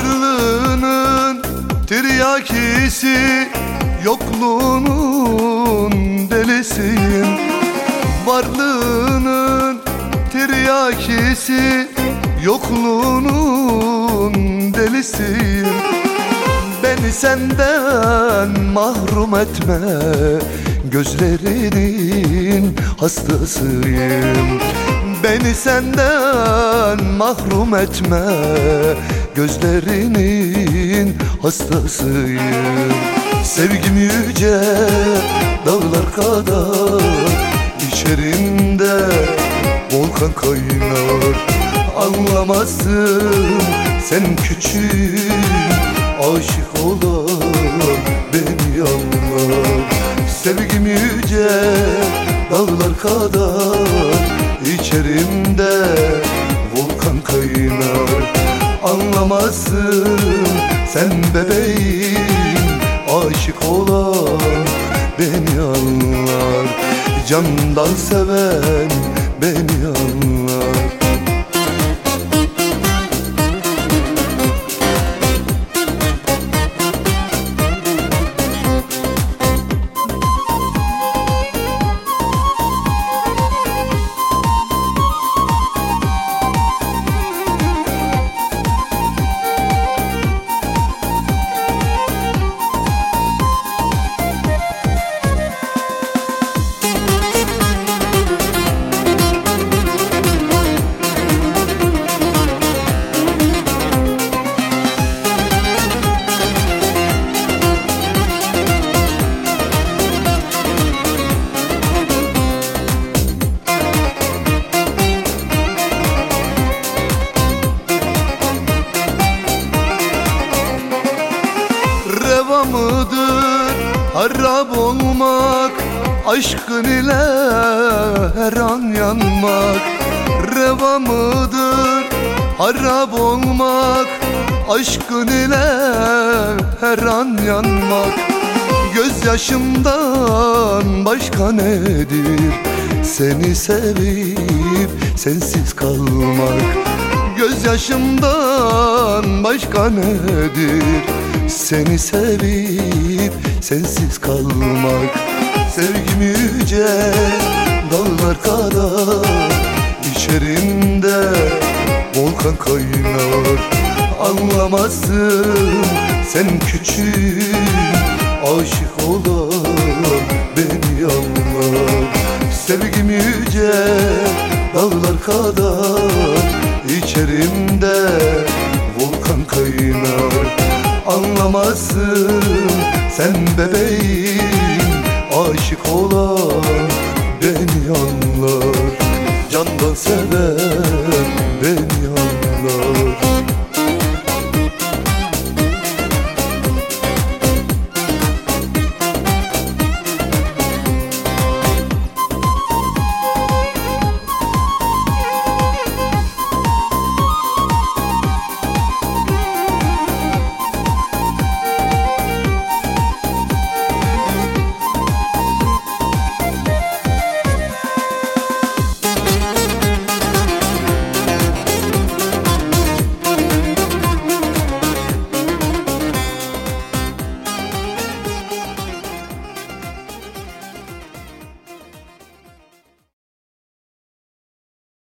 Varlığının tiryakisi, yokluğunun delisiyim. Varlığının tiryakisi, yokluğunun delisiyim. Beni senden mahrum etme, gözlerinin hastasıyım. Beni senden mahrum etme, gözlerinin hastasıyım. Sevgim yüce dağlar kadar, içerimde volkan kaynar. Anlamazsın sen küçük, aşık olan beni anlar. Sevgim yüce dağlar kadar, içerimde volkan kaynar. Anlamazsın sen bebeğim, aşık olan beni anlar. Candan seven beni anlar. Reva mıdır harap olmak, aşkın ile her an yanmak? Reva mıdır harap olmak, aşkın ile her an yanmak? Gözyaşımdan başka nedir seni sevip sensiz kalmak? Gözyaşımdan başka nedir seni sevip sensiz kalmak? Sevgim yüce dağlar kadar, içerimde volkan kaynar. Anlamazsın sen küçük, aşık olan beni anlar. Sevgim yüce dağlar kadar, içerimde volkan kaynar. Anlamazsın sen bebeğim, aşık olan beni anlar. Candan seven beni anlar.